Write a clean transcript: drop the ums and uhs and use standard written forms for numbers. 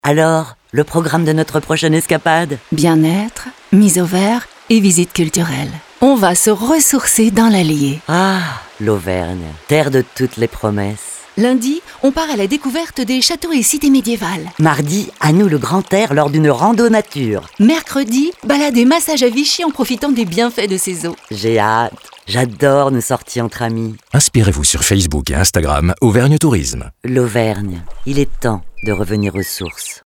Alors, le programme de notre prochaine escapade ? Bien-être, mise au vert et visite culturelle. On va se ressourcer dans l'Allier. Ah, l'Auvergne, terre de toutes les promesses. Lundi, on part à la découverte des châteaux et cités médiévales. Mardi, à nous le grand air lors d'une rando nature. Mercredi, balade et massage à Vichy en profitant des bienfaits de ces eaux. J'ai hâte, j'adore nos sorties entre amis. Inspirez-vous sur Facebook et Instagram Auvergne Tourisme. L'Auvergne, il est temps de revenir aux sources.